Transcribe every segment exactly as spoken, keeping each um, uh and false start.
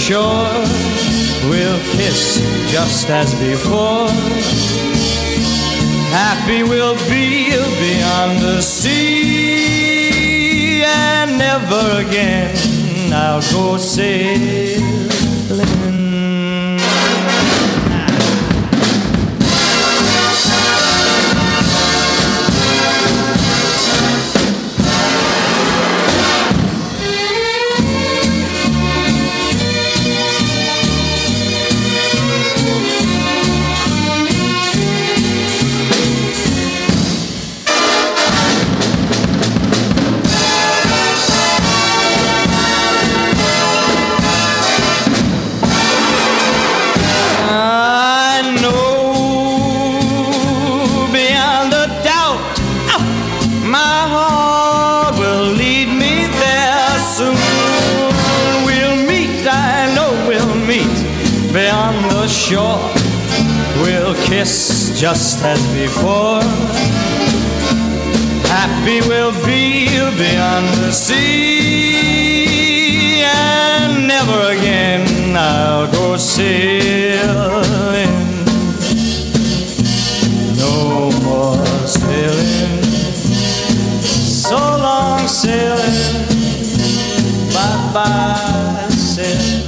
shore. We'll kiss just as before. Happy we'll be beyond the sea, and never again I'll go sailing. Shore, we'll kiss just as before. Happy we'll be beyond the sea, and never again I'll go sailing. No more sailing, so long sailing, bye-bye sailing.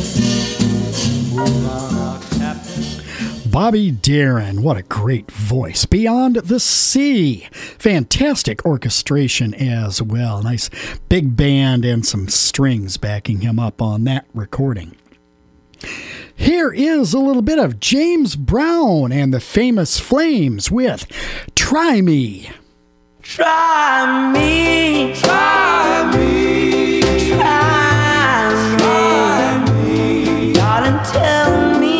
Bobby Darin, what a great voice. Beyond the Sea. Fantastic orchestration as well. Nice big band and some strings backing him up on that recording. Here is a little bit of James Brown and the Famous Flames with Try Me. Try me, try me, try me, try me. Darling, tell me.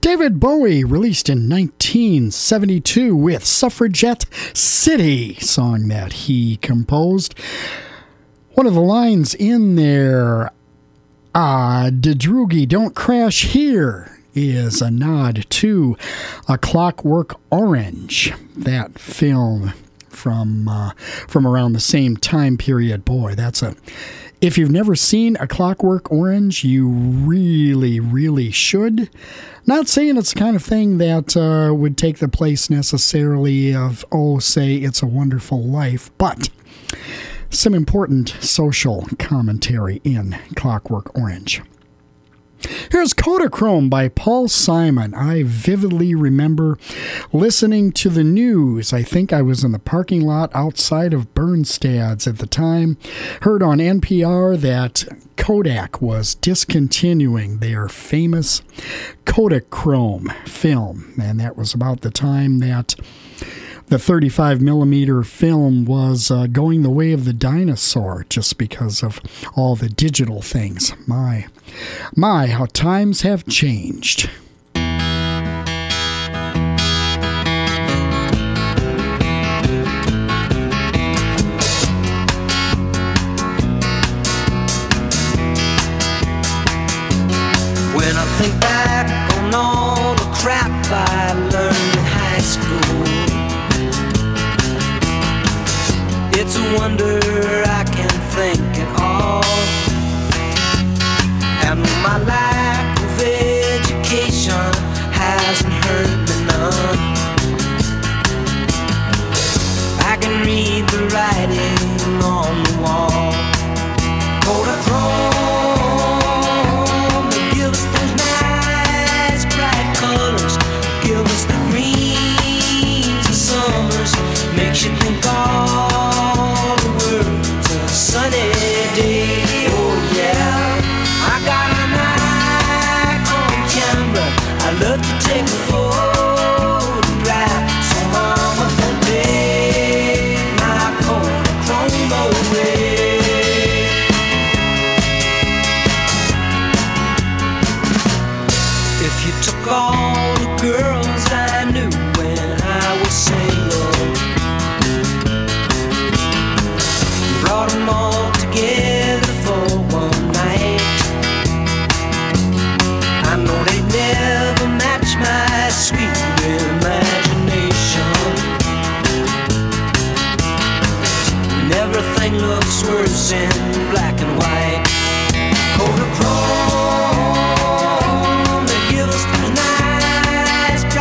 David Bowie, released in nineteen seventy-two with Suffragette City, song that he composed. One of the lines in there, ah, Dedrugi, don't crash here, is a nod to A Clockwork Orange, that film from uh, from around the same time period. Boy, that's a... If you've never seen A Clockwork Orange, you really, really should. Not saying it's the kind of thing that uh, would take the place necessarily of, oh, say, It's a Wonderful Life, but some important social commentary in Clockwork Orange. Here's Kodachrome by Paul Simon. I vividly remember listening to the news. I think I was in the parking lot outside of Bernstad's at the time. Heard on N P R that Kodak was discontinuing their famous Kodachrome film. And that was about the time that the thirty-five millimeter film was uh, going the way of the dinosaur just because of all the digital things. My, my, how times have changed. When I think back on all the crap I learned in high school, it's a wonder I can think at all. And my lack of education hasn't hurt me none. I can read the writing on the wall. Kodachrome, they give us those nice bright colors, give us the greens of summers, makes you think all the world's a sunny day. Oh yeah, I got a Nikon camera, I love to take a photograph, so mama don't take my Kodachrome away. If you took all the girls I knew when I was single, brought them all together for one night, I know they'd never match my sweet imagination. And everything looks worse in black and white. Kodachrome, they give us those nice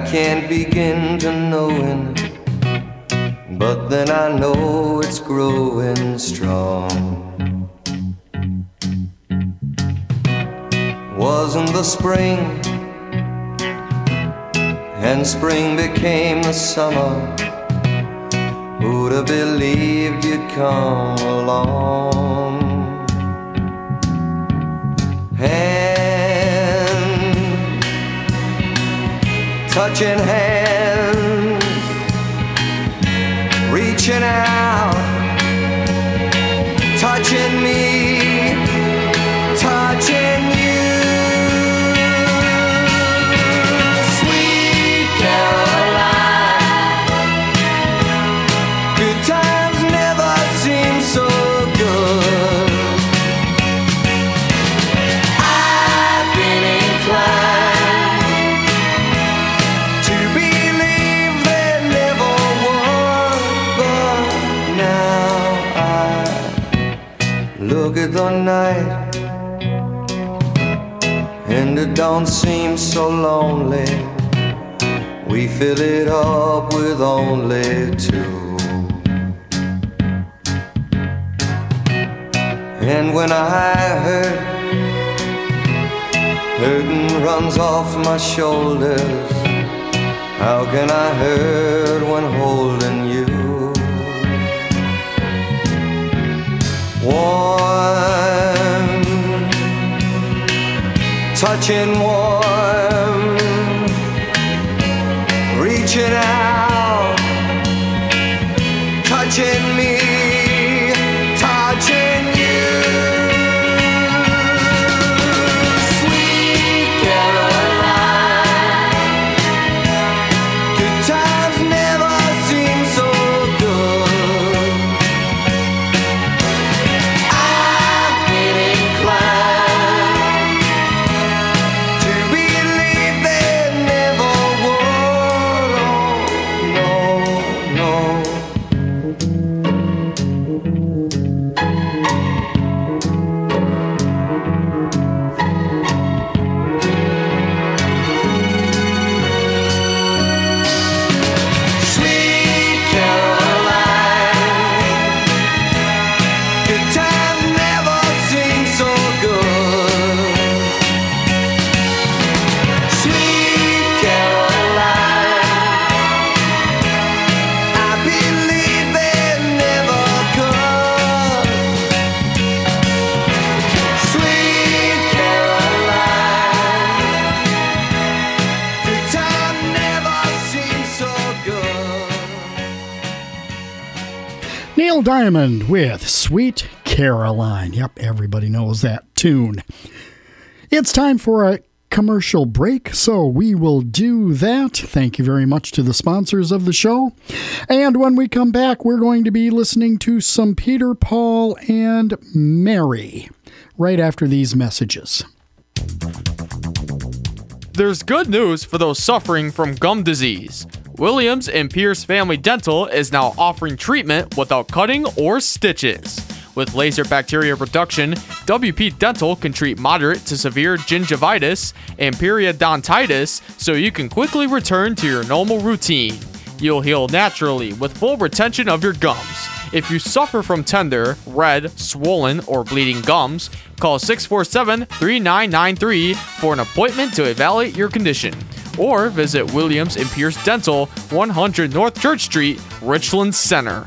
can't begin to knowing, but then I know it's growing strong. Wasn't the spring, and spring became the summer. Who'd have believed you'd come along? Hand, touching hands, reaching out, touching me, touching you. Sweet Caroline, good times never seem so good. I've been inclined to believe there never was, but now I look at the night and it don't seem so lonely. We fill it up with only two. And when I hurt, hurting runs off my shoulders. How can I hurt when holding you? Warm, touching warm, reaching out, touching me, touching you. Sweet Caroline, good times never seem so good. I've been inclined to believe there never was. Oh, no, no. Sweet Caroline, good times never seem so good. Sweet Caroline, I believe they never could. Sweet Caroline, good time never seems so good. Neil Diamond with Sweet Caroline. Yep, everybody knows that tune. It's time for a commercial break, so we will do that. Thank you very much to the sponsors of the show. And when we come back, we're going to be listening to some Peter, Paul, and Mary right after these messages. There's good news for those suffering from gum disease. Williams and Pierce Family Dental is now offering treatment without cutting or stitches. With laser bacteria reduction, W P Dental can treat moderate to severe gingivitis and periodontitis so you can quickly return to your normal routine. You'll heal naturally with full retention of your gums. If you suffer from tender, red, swollen, or bleeding gums, call six four seven, three nine nine three for an appointment to evaluate your condition. Or visit Williams and Pierce Dental, one hundred North Church Street, Richland Center.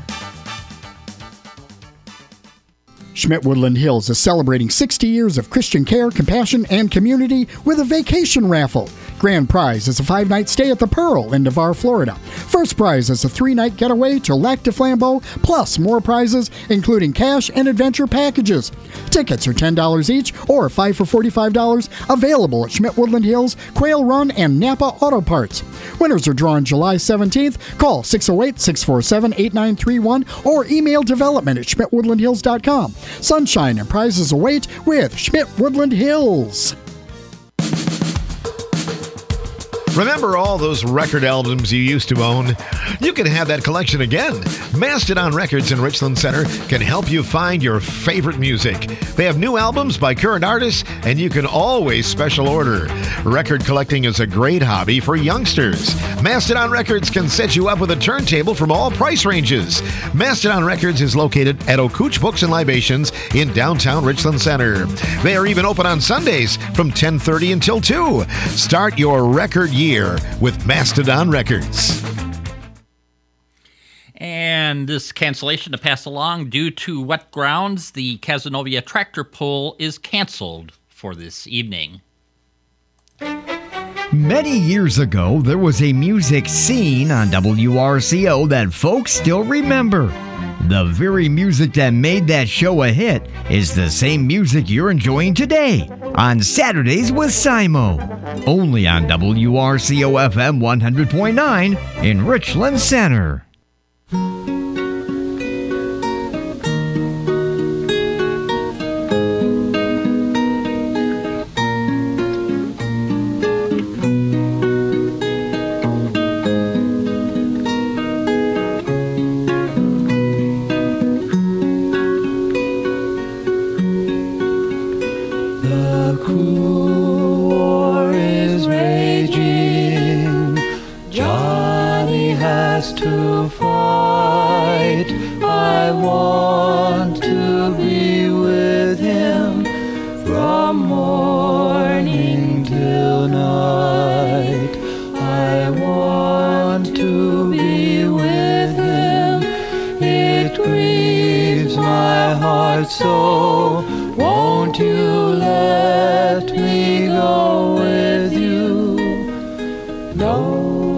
Schmidt Woodland Hills is celebrating sixty years of Christian care, compassion, and community with a vacation raffle. Grand prize is a five-night stay at the Pearl in Navarre, Florida. First prize is a three-night getaway to Lac de Flambeau, plus more prizes, including cash and adventure packages. Tickets are ten dollars each, or five for forty-five dollars, available at Schmidt Woodland Hills, Quail Run, and Napa Auto Parts. Winners are drawn July seventeenth. Call six oh eight, six four seven, eight nine three one or email development at schmidt woodland hills dot com. Sunshine and prizes await with Schmidt Woodland Hills. Remember all those record albums you used to own? You can have that collection again. Mastodon Records in Richland Center can help you find your favorite music. They have new albums by current artists, and you can always special order. Record collecting is a great hobby for youngsters. Mastodon Records can set you up with a turntable from all price ranges. Mastodon Records is located at Okooch Books and Libations in downtown Richland Center. They are even open on Sundays from ten thirty until two. Start your record year with Mastodon Records. And this cancellation to pass along due to wet grounds, the Cazenovia tractor pull is canceled for this evening. Many years ago, there was a music scene on W R C O that folks still remember. The very music that made that show a hit is the same music you're enjoying today on Saturdays with Simo, only on W R C O F M one hundred point nine in Richland Center. To fight, I want to be with him from morning till night. I want to be with him. It grieves my heart so. Won't you let me go with you? No.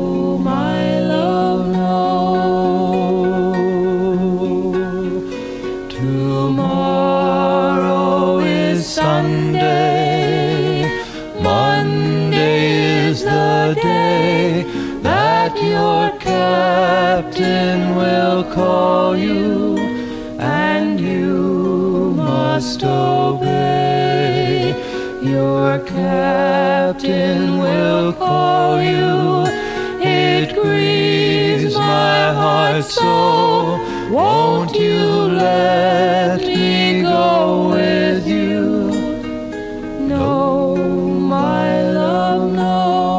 Your captain will call you, and you must obey. Your captain will call you. It grieves my heart so. Won't you let me go with you? No, my love, no.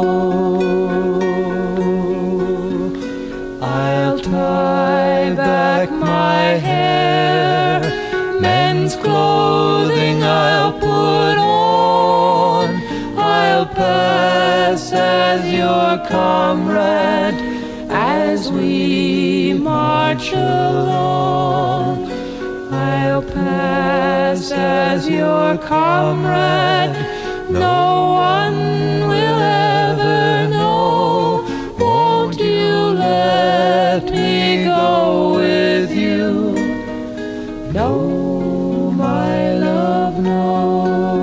Tie back my hair, men's clothing I'll put on. I'll pass as your comrade as we march along. I'll pass as your comrade, no one will ever know. Won't you let me go with you? No, my love, no.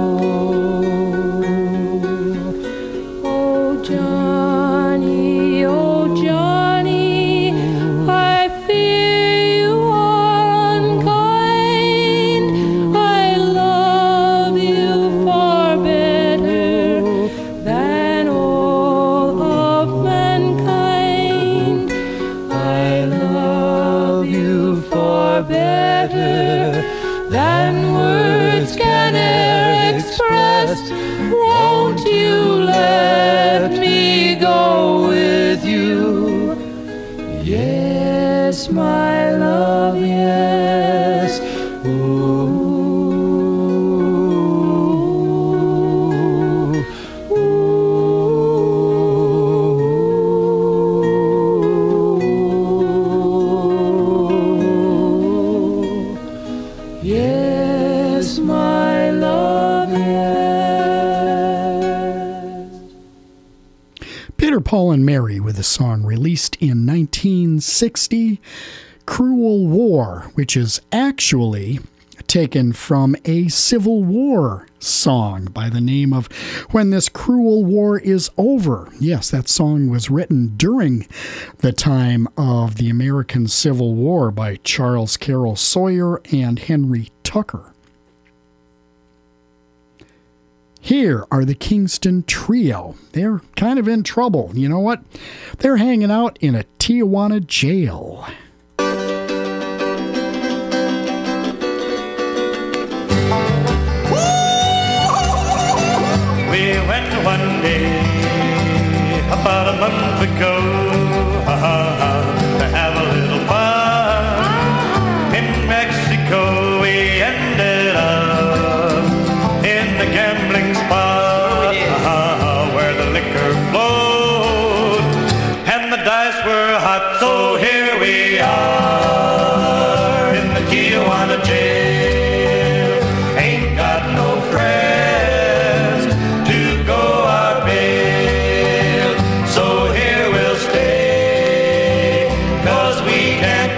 Oh, Johnny, oh, Johnny, I fear you are unkind. I love you far better than all of mankind. I love you far better than words can e'er express. Won't you let me go with you? Yes, my love, yes. Ooh, ooh. Yes, my love, yes. Peter, Paul, and Mary with a song released in nineteen sixty, Cruel War, which is actually taken from a Civil War song by the name of When This Cruel War Is Over. Yes, that song was written during the time of the American Civil War by Charles Carroll Sawyer and Henry Tucker. Here are the Kingston Trio. They're kind of in trouble. You know what? They're hanging out in a Tijuana jail. We went one day, about a month ago, to have a little fun in Mexico. We ended up in the gambling spot where the liquor flowed and the dice were hot. So here we are in the Tijuana jail. Ain't got no friends to go our bail. So here we'll stay, 'cause we can't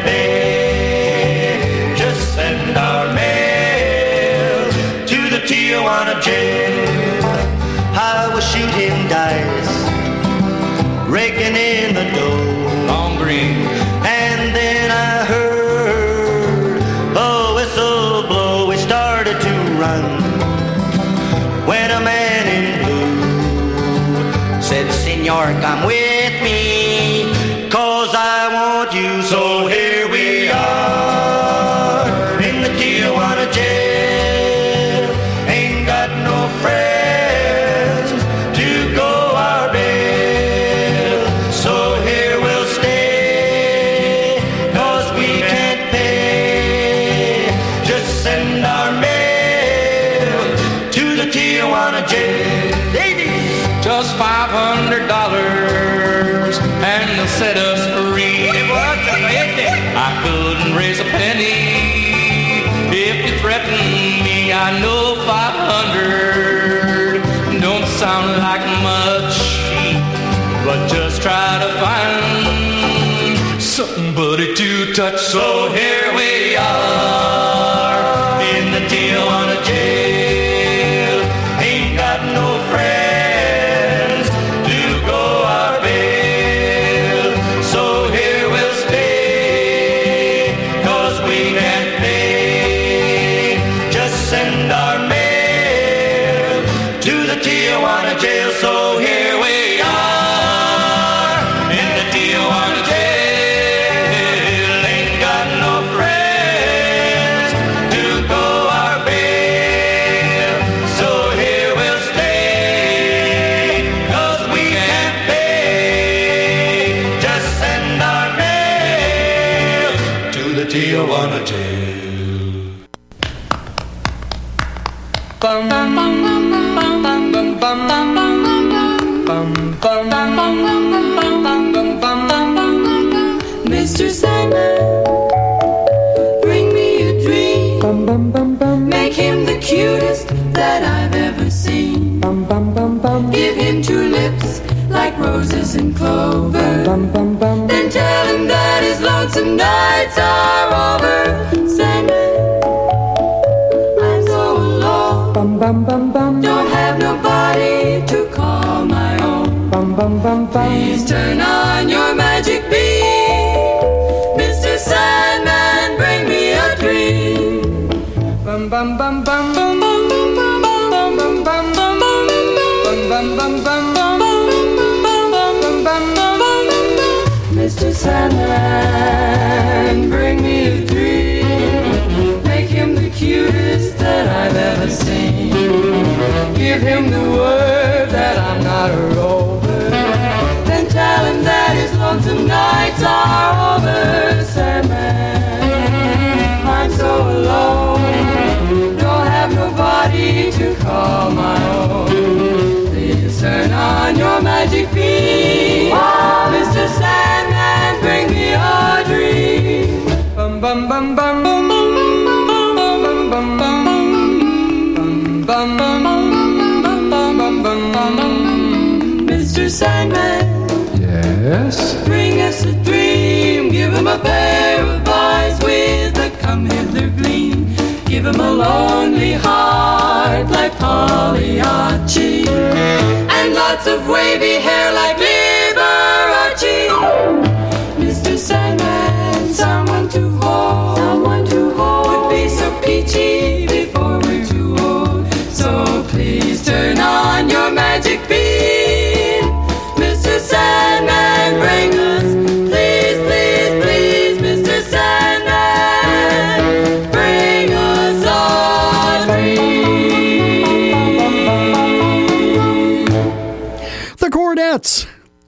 pay. Just send our mail to the Tijuana jail. I was shooting dice, raking in the dough, Long green, and then I heard the whistle blow. We started to run when a man in blue said, "Senor, come with me, 'cause I want you." So here we are in the Tijuana jail. Ain't got no friends to go our bail. So here we'll stay, 'cause we can't pay. Just send our mail to the Tijuana jail. Ladies, just five hundred dollars and they'll set us free. I couldn't raise a penny if you threaten me. I know five hundred don't sound like much, but just try to find somebody to touch. So here we are in the Tijuana jail. Ain't got no friends to go our bail. So here we'll stay, 'cause we can't pay. Just send our mail to the Tijuana jail. So here we are in the Tijuana jail. Ain't got no friends to go our bail. So here we'll stay, 'cause we can't pay. Just send our mail to the Tijuana jail. Bum, bum, bum, bum, bum, bum, bum, bum, bum, bum, bum, bum, bum, bum, bum, bum. Mister Sandman, bring me a dream. Bum bum bum bum. Make him the cutest that I've ever seen. Bum bum bum bum. Give him two lips like roses and clover. Bum bum bum. Then tell him that his lonesome nights are over. Sandman, I'm so alone. Bum bum bum bum. Don't have nobody to call my own. Bum bum bum bum. Please turn on your magic beam. Mister Sandman, bring me a dream. Bum bum bum bum bum bum bum bum bum bum bum bum bum bum bum bum. Mister Sandman, bring me a dream. Make him the cutest that I've ever seen. Give him the word that I'm not a rover. Then tell him that his lonesome nights are over. Sandman, I'm so alone. Don't have nobody to call my own. Please turn on your magic beam. Mister Sandman, bring me a dream. Bum bum bum bum bum bum bum bum bum bum bum bum bum. Mister Sandman, Yes. bring us a dream. Give him a pair of eyes with a come hither gleam. Give him a lonely heart like Pagliacci, and lots of wavy hair like Liberace. Mister Sandman, someone to hold, someone to hold would be so peachy before we're too old. So please turn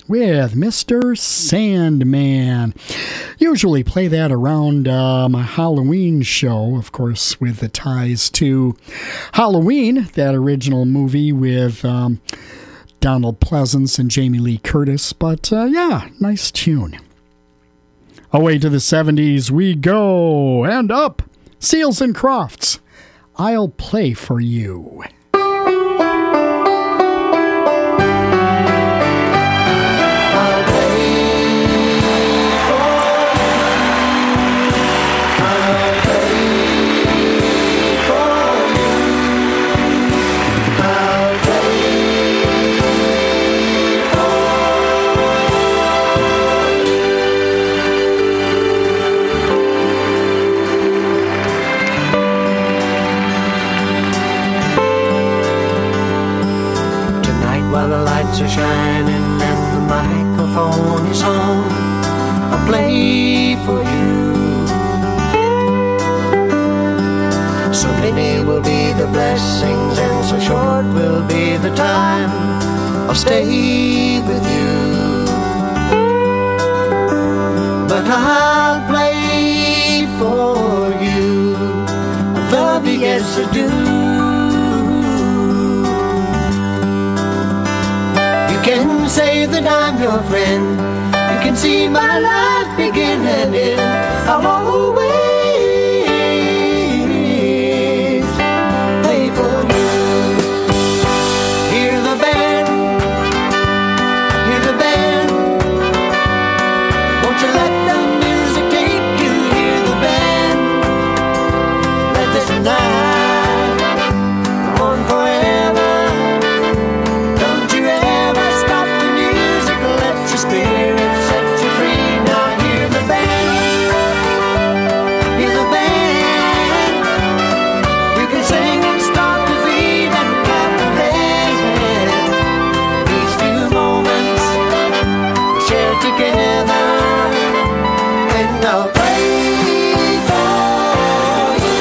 with Mister Sandman. Usually play that around uh, my Halloween show, of course, with the ties to Halloween, that original movie with um, Donald Pleasance and Jamie Lee Curtis. But uh, yeah, nice tune. Away to the seventies we go, and up, Seals and Crofts, I'll Play for You. Are shining and the microphone is on, I'll play for you. So many will be the blessings and so short will be the time I'll stay with you. But I'll play for you, I love you, yes I do. You can say that I'm your friend, you can see my life begin and end. I'll always play for you. Hear the band, hear the band. Won't you let the music take you? Hear the band. Let this night go on forever. Spirit set you free. Now hear the band, hear the band. You can sing and start to feed and clap your hands. These few moments we share together, and I'll pray for you.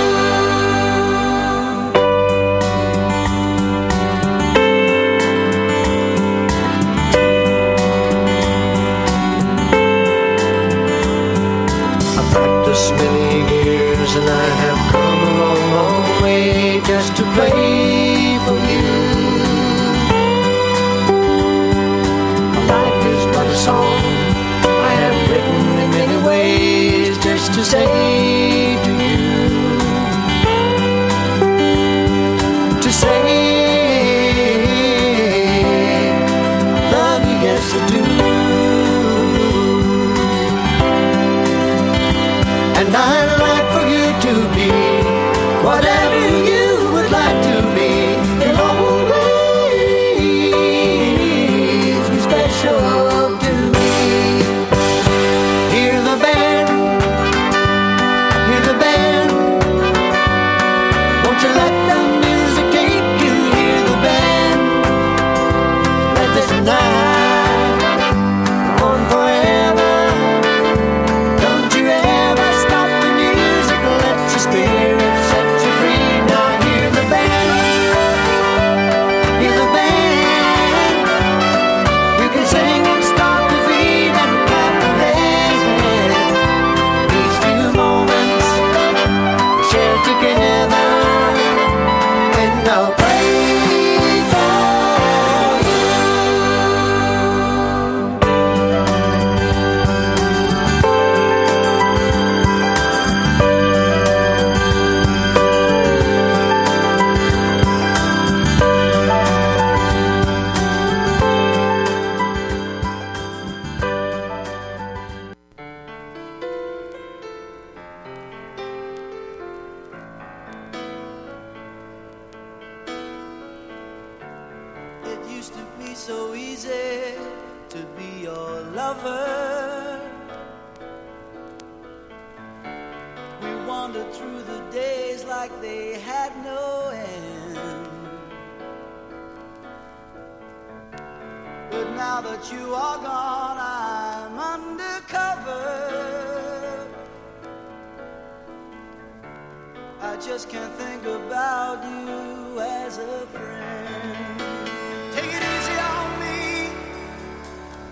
Many years and I have come a long, long way just to play for you. Life is but a song I have written in many ways just to say to you, to say love you, yes I do. And I'd like for you to be whatever you would like to be. You'll always be special to me. Hear the band, hear the band. Won't you let the music take you? Hear the band. Let this night go on forever. Spirit set you free. Now hear the band, hear the band. You can sing and start to feed and clap your hands. These few moments we share together, and I'll pray for you. So easy to be your lover. We wandered through the days like they had no end. But now that you are gone, I'm undercover. I just can't think about you as a friend. Take it easy on me.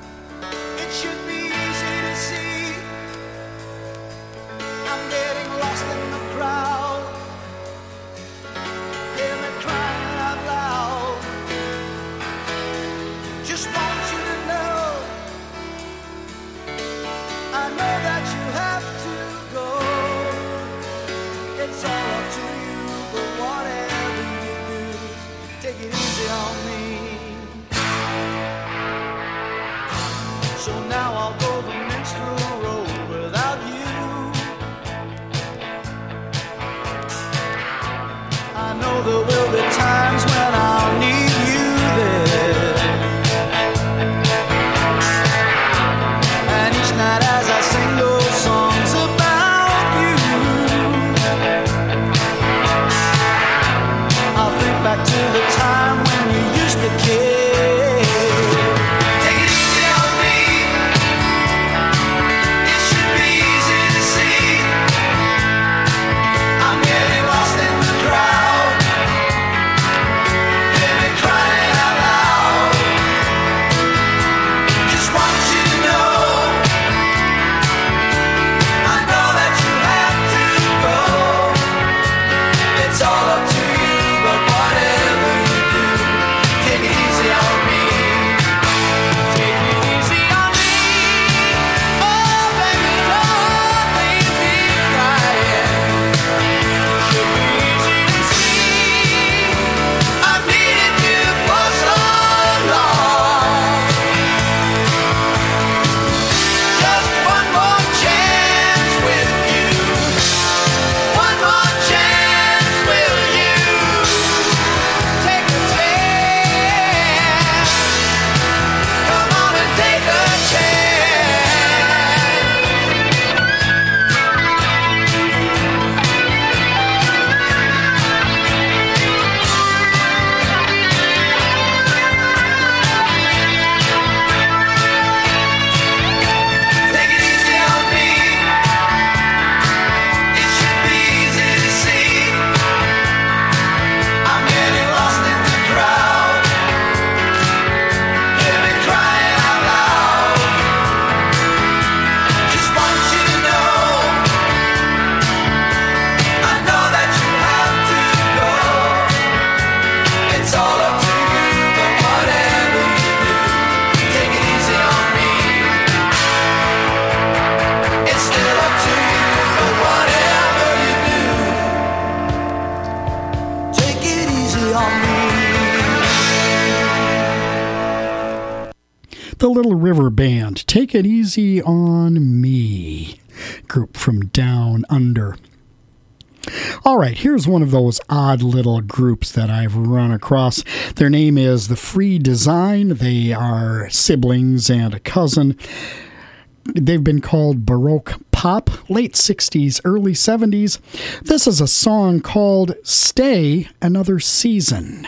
Little River Band, Take It Easy on Me, group from Down Under. All right, here's one of those odd little groups that I've run across. Their name is The Free Design. They are siblings and a cousin. They've been called Baroque Pop, late sixties, early seventies. This is a song called Stay Another Season.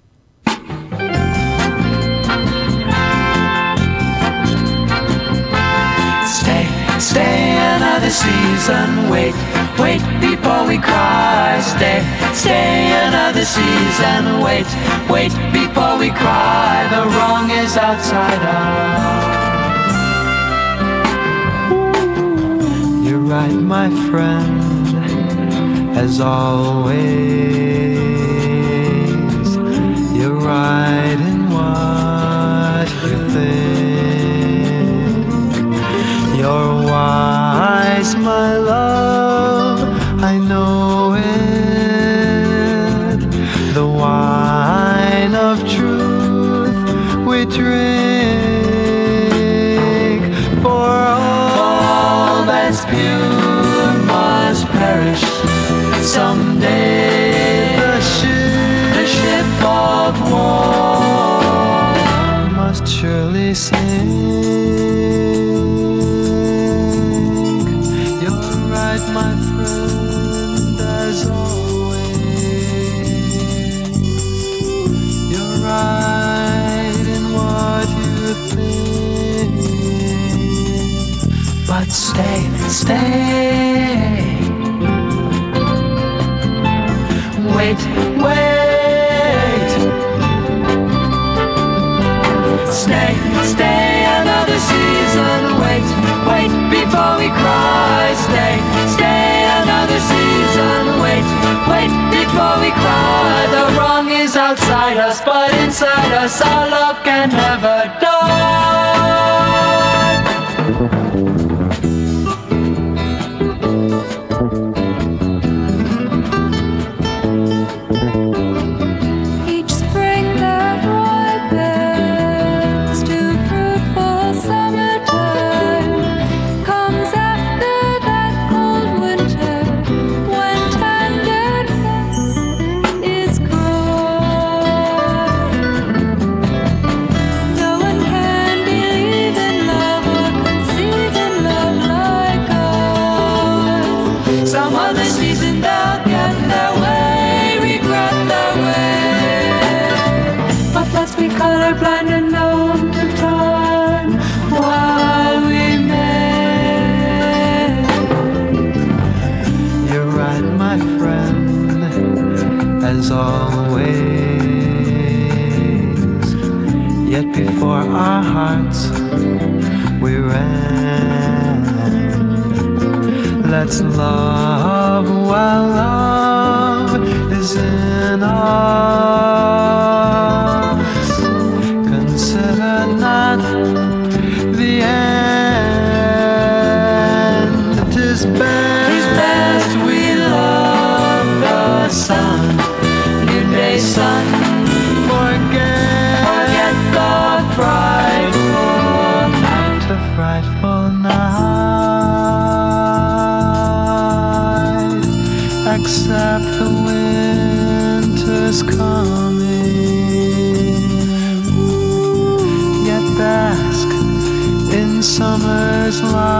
Stay, stay another season. Wait, wait before we cry. Stay, stay another season. Wait, wait before we cry. The wrong is outside us. You're right, my friend, as always. You're right in what you think. You're wise, my love, I know it. The wine of truth we drink. For all that's pure must perish someday. The ship, the ship of war must surely sink. You're right, my friend, as always. You're right in what you think. But stay, stay. Wait, wait. Stay, stay another season. Wait, wait before we cry. Stay, stay another season. Wait, wait before we cry. The wrong is outside us, but inside us our love can never die. Each spring that ripens to fruitful summertime comes after that cold winter when tenderness is gone. No one can believe in love or conceive in love like ours. Some other season they'll get their way, regret their way. But let's be colorblind and numb to time while we may. You're right, my friend, as always. Yet before our hearts we ran. Let's love while love is in us. Consider not the end. 'Tis best, 'tis best we love the sun. New day sun. Forget, forget the frightful night. The frightful night. Accept the winter's coming. Yet bask in summer's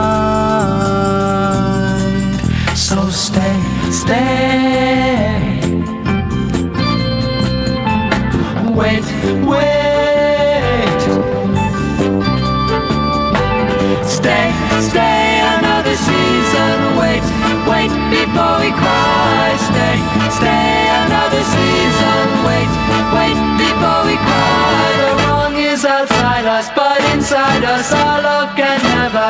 light. So stay, stay. Wait, wait. Stay, stay another season. Wait, wait before we cry. Stay, stay another season. Wait, wait before we cry. The wrong is outside us, but inside us our love can never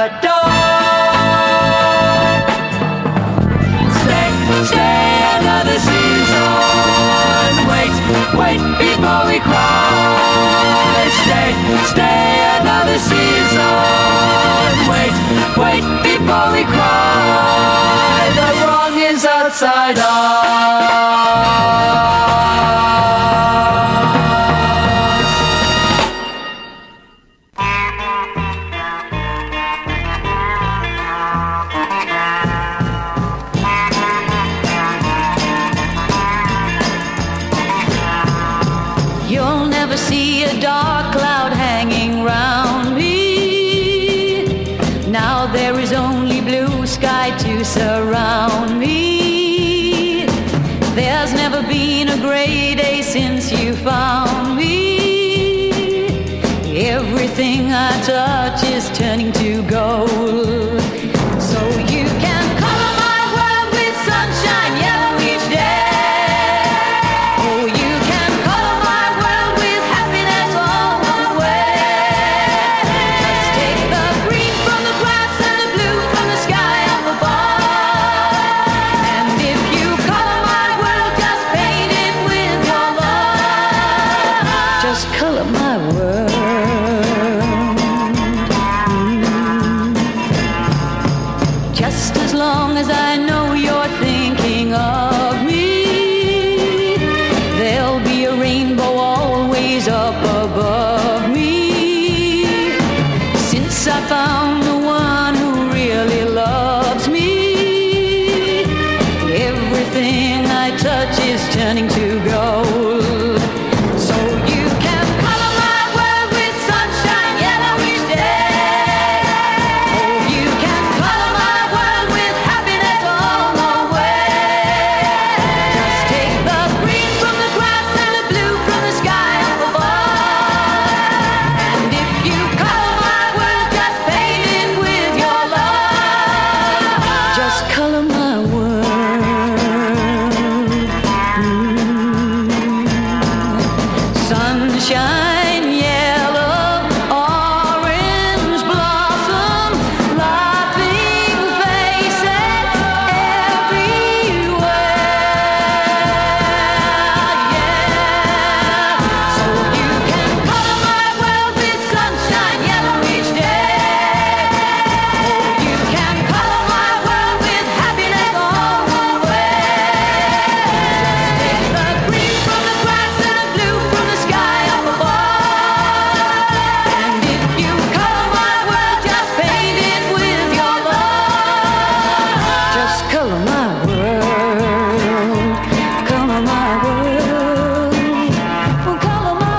die. Stay, stay another season. Wait, wait before we cry. Stay, stay another season. Wait, wait before we cry. The wrong is outside us. Now there is only blue sky to surround me. There's never been a gray day since you found me. Everything I touch is turning to gold. So you can color my world with sunshine yellow each day. Oh, you can color my world with happiness all the way. Just take the green from the grass and the blue from the sky up above. And if you color my world, just paint it with your love. Just color my world. Just as long as I know you're thinking of me, there'll be a rainbow always up above me. Since I found the one who really loves me, everything I touch is turning to gold. So you can color my world with sunshine yellow each day. Oh, you can color my world with happiness all the way. Just take the green from the grass and the blue from the sky up above. And if you color my world, just paint it with your love. Just color my world. Sunshine, yellow, orange blossom, laughing faces everywhere. Yeah. So you can color my world with sunshine yellow each day. Oh, you can color my world with happiness all the way. Just take the green from the grass and the blue from the sky up above. And if you color my world, just paint it with your love. Just color my world, color my world, well, color my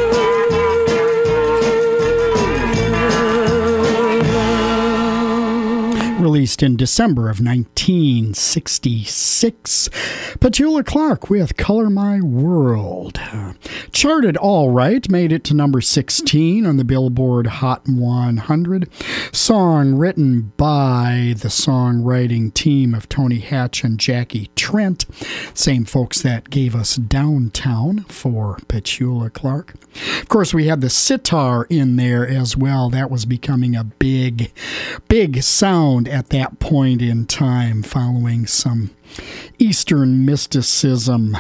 world. Released in December of nineteen sixty-six, Petula Clark with Color My World. Uh, charted all right, made it to number sixteen on the Billboard Hot one hundred. Song written by the songwriting team of Tony Hatch and Jackie Trent, same folks that gave us Downtown for Petula Clark. Of course, we had the sitar in there as well. That was becoming a big, big sound at that point in time, following some Eastern mysticism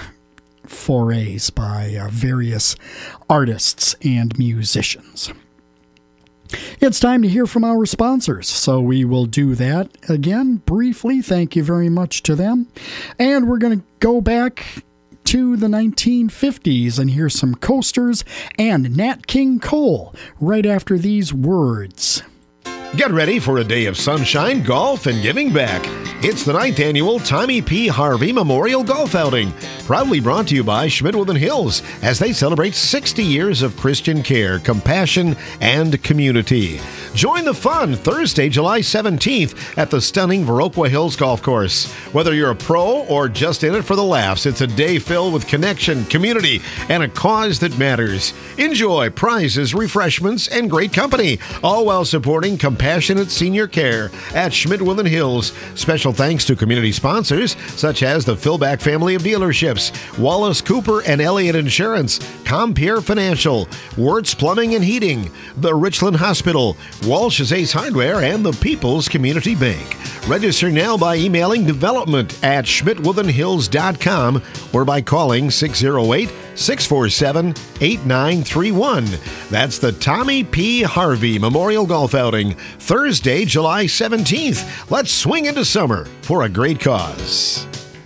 forays by uh, various artists and musicians. It's time to hear from our sponsors, so we will do that again briefly. Thank you very much to them. And we're going to go back to the nineteen fifties and hear some Coasters and Nat King Cole right after these words. Get ready for a day of sunshine, golf, and giving back. It's the ninth annual Tommy P. Harvey Memorial Golf Outing, proudly brought to you by Schmidt-Withen Hills as they celebrate sixty years of Christian care, compassion, and community. Join the fun Thursday, July seventeenth at the stunning Viroqua Hills Golf Course. Whether you're a pro or just in it for the laughs, it's a day filled with connection, community, and a cause that matters. Enjoy prizes, refreshments, and great company, all while supporting compassionate senior care at Schmidt-Withen Hills. Special thanks to community sponsors such as the Philback family of dealerships, Wallace Cooper and Elliott Insurance, Compierre Financial, Wirtz Plumbing and Heating, the Richland Hospital, Walsh's Ace Hardware, and the People's Community Bank. Register now by emailing development at schmidt withen hills dot com or by calling six oh eight, six four seven, eight nine three one. That's the Tommy P. Harvey Memorial Golf Outing, Thursday, July seventeenth. Let's swing into summer for a great cause.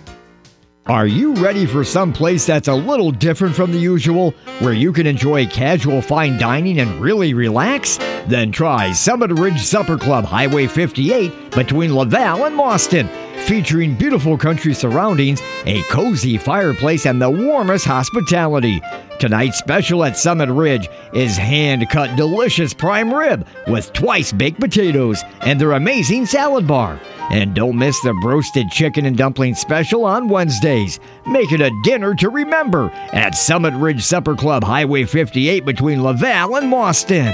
Are you ready for some place that's a little different from the usual, where you can enjoy casual fine dining and really relax? Then try Summit Ridge Supper Club, Highway fifty-eight, between Laval and Boston. featuring beautiful country surroundings, a cozy fireplace, and the warmest hospitality. Tonight's special at Summit Ridge is hand-cut delicious prime rib with twice baked potatoes and their amazing salad bar. And don't miss the roasted chicken and dumpling special on Wednesdays. Make it a dinner to remember at Summit Ridge Supper Club, Highway fifty-eight between Laval and Boston.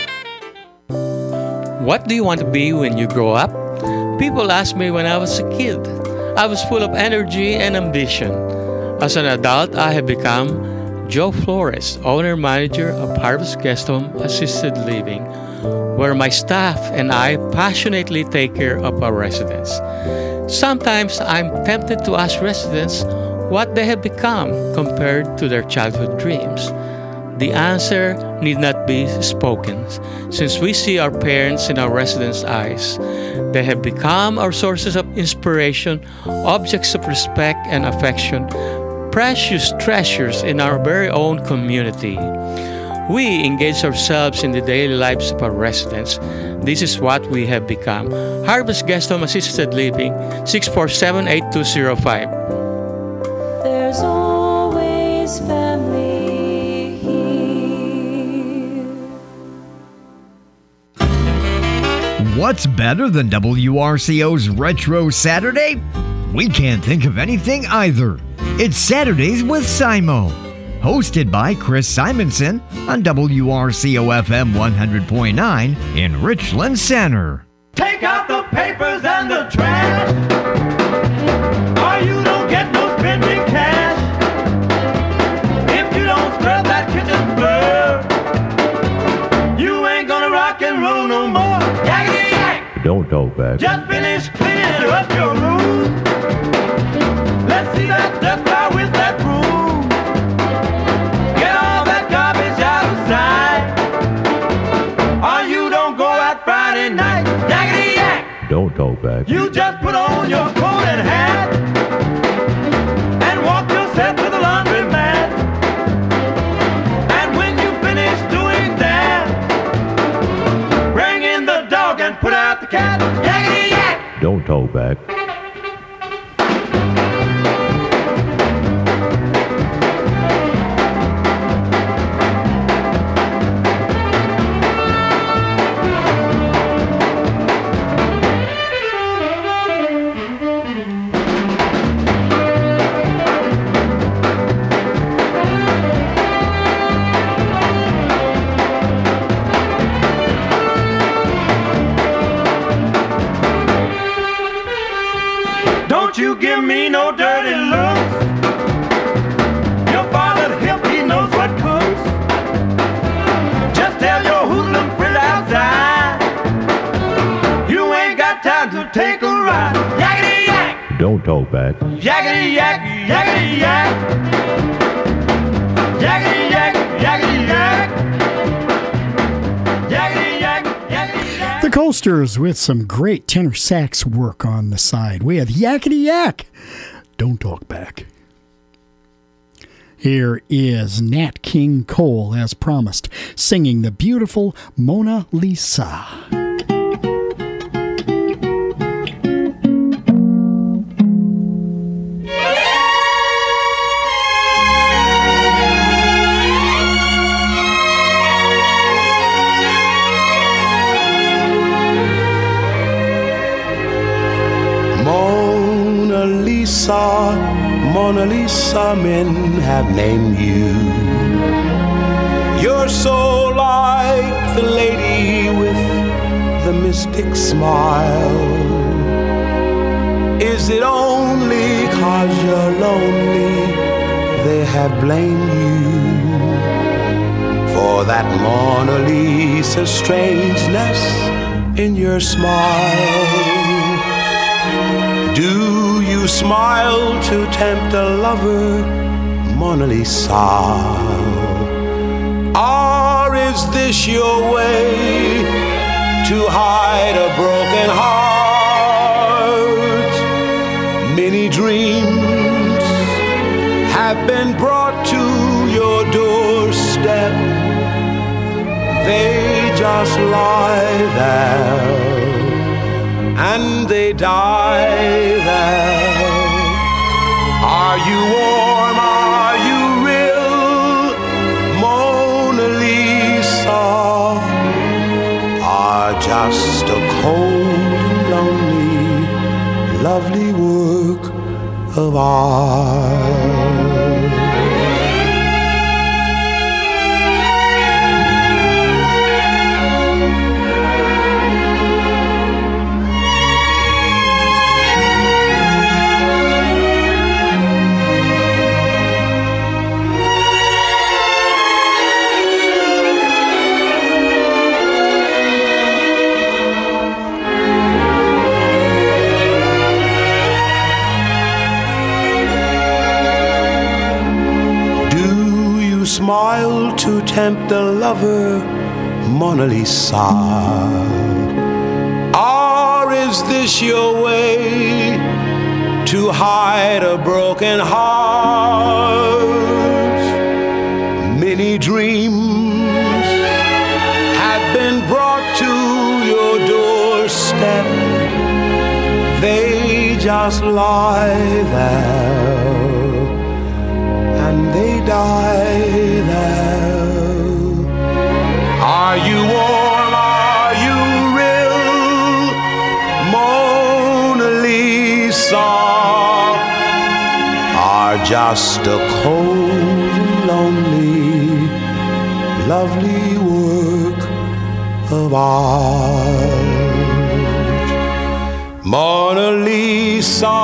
What do you want to be when you grow up? People asked me when I was a kid. I was full of energy and ambition. As an adult, I have become Joe Flores, owner-manager of Harvest Guest Home Assisted Living, where my staff and I passionately take care of our residents. Sometimes I'm tempted to ask residents what they have become compared to their childhood dreams. The answer need not be spoken, since we see our parents in our residents' eyes. They have become our sources of inspiration, objects of respect and affection, precious treasures in our very own community. We engage ourselves in the daily lives of our residents. This is what we have become. Harvest Guest Home Assisted Living, six four seven, eight two zero five. There's always family here. What's better than W R C O's Retro Saturday? We can't think of anything either. It's Saturdays with Simo, hosted by Chris Simonson on W R C O F M one hundred point nine in Richland Center. Take out the papers and the trash, or you don't get no spending cash. If you don't scrub that kitchen floor, you ain't gonna rock and roll no more. Yakety yak! Don't talk back. Just finish cleaning up your room. Let's see that dust fly with that broom. Get all that garbage out of sight, or you don't go out Friday night. Yakety yak! Don't talk back. You just put on your coat and hat and walk yourself to the laundromat. And when you finish doing that, bring in the dog and put out the cat. Yakety yak! Don't talk back. You give me no dirty looks. Your father's hip, he knows what cooks. Just tell your hoodlum friend outside, you ain't got time to take a ride. Yakety yak! Don't talk back. Yakety yak, yakety yak. Yakety yak, yakety yak. Yakety yak, yakety yak. The Coasters with some great tenor sax work on the side. We have Yakety Yak. Don't talk back. Here is Nat King Cole, as promised, singing the beautiful Mona Lisa. Mona Lisa, Mona Lisa, men have named you. You're so like the lady with the mystic smile. Is it only 'cause you're lonely they have blamed you for that Mona Lisa strangeness in your smile? Do you smile to tempt a lover, Mona Lisa? Or is this your way to hide a broken heart? Many dreams have been brought to your doorstep. They just lie there and they die there. Are you warm? Are you real? Mona Lisa are just a cold, lonely, lovely work of art. Smile to tempt the lover, Mona Lisa? Or is this your way to hide a broken heart? Many dreams have been brought to your doorstep. They just lie there and they die there. Are you warm? Are you real? Mona Lisa are just a cold, lonely, lovely work of art. Mona Lisa,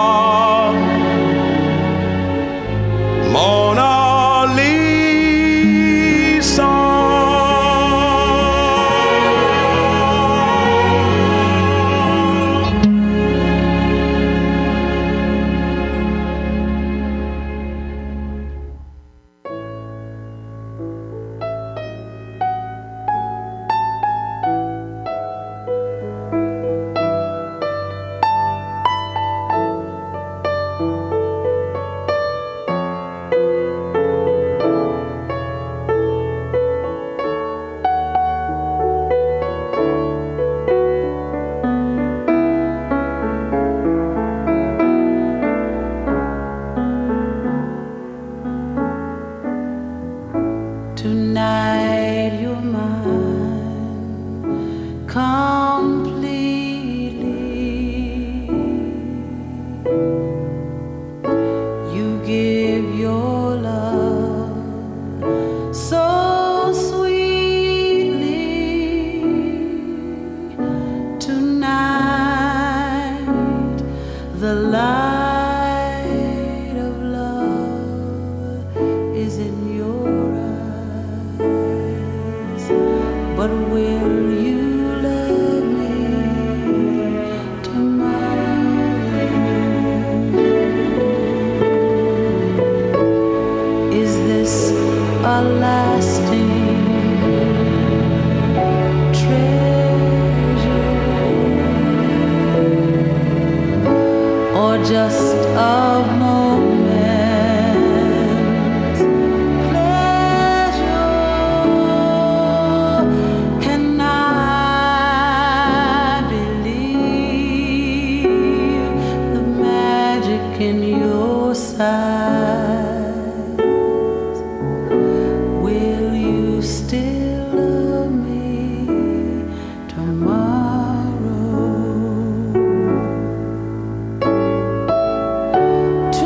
Mona Lisa. Tonight you're mine completely. You give your love so sweetly. Tonight the light of love is in your eyes. But will you love me tomorrow? Is this a lasting treasure or just a moment? In your sight, will you still love me tomorrow?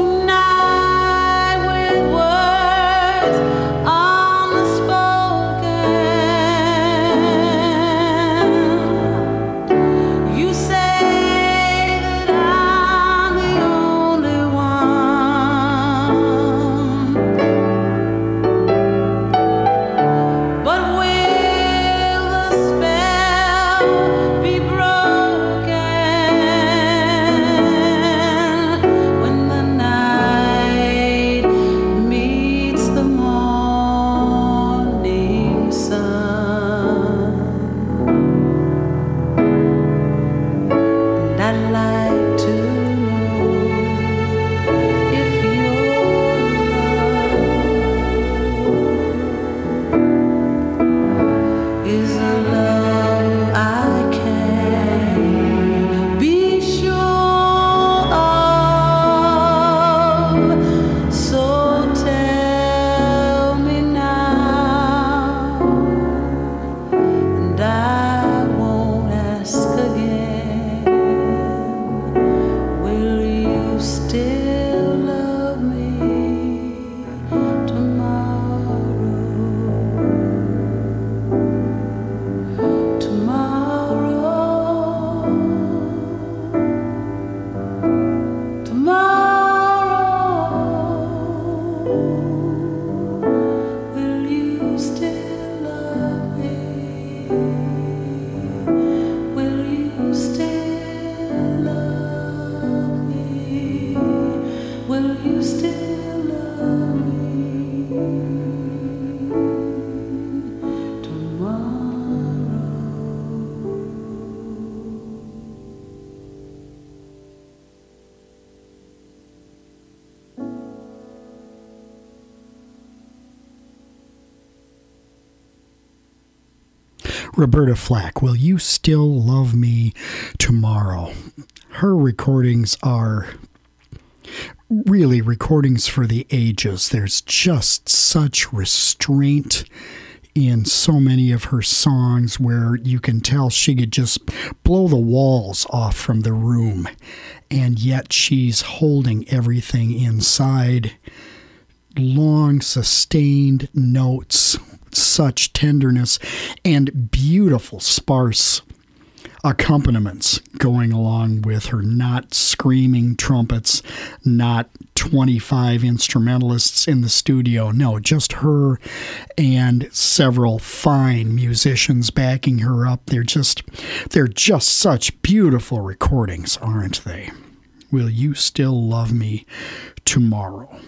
Roberta Flack, Will You Still Love Me Tomorrow? Her recordings are really recordings for the ages. There's just such restraint in so many of her songs where you can tell she could just blow the walls off from the room, and yet she's holding everything inside. Long, sustained notes, such tenderness, and beautiful, sparse accompaniments going along with her, not screaming trumpets, not twenty-five instrumentalists in the studio. No, just her and several fine musicians backing her up. They're just, they're just such beautiful recordings, aren't they? Will You Still Love Me Tomorrow?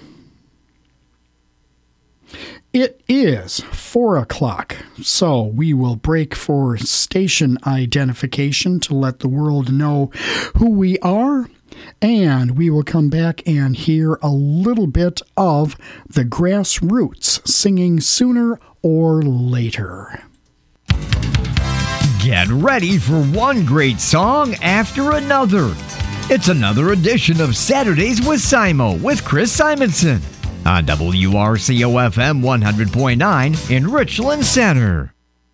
It is four o'clock, so we will break for station identification to let the world know who we are, and we will come back and hear a little bit of the Grassroots singing Sooner or Later. Get ready for one great song after another. It's another edition of Saturdays with Simo with Chris Simonson on W R C O F M one hundred point nine in Richland Center.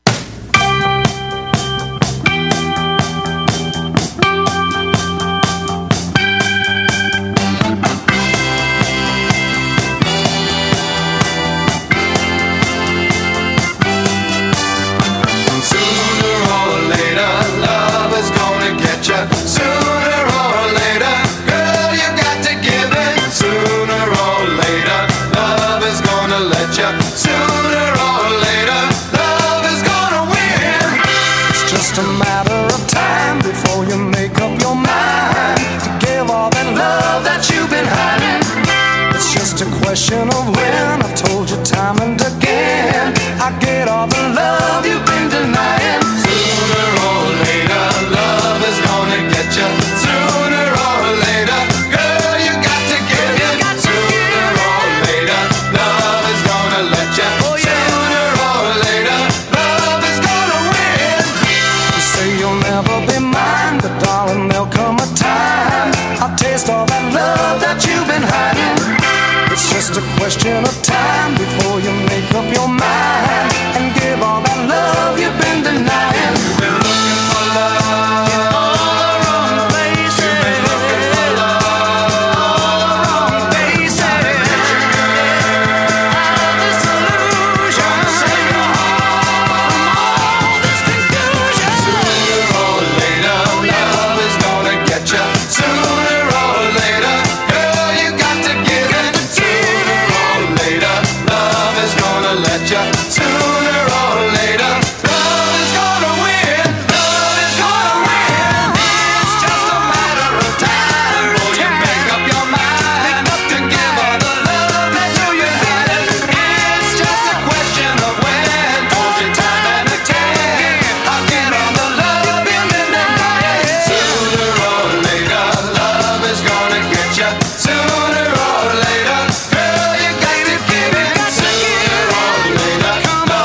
Question of when, I've told you time and again, I get all the love you've been denying. Sooner or later, love is gonna get you. Sooner or later, girl, you got to give it. Sooner or later, love is gonna let you. Sooner or later, love is gonna win. You say you'll never be mine, but darling, there'll come a time I'll taste all that love that you've been hiding. It's just a question of time before you make up your mind.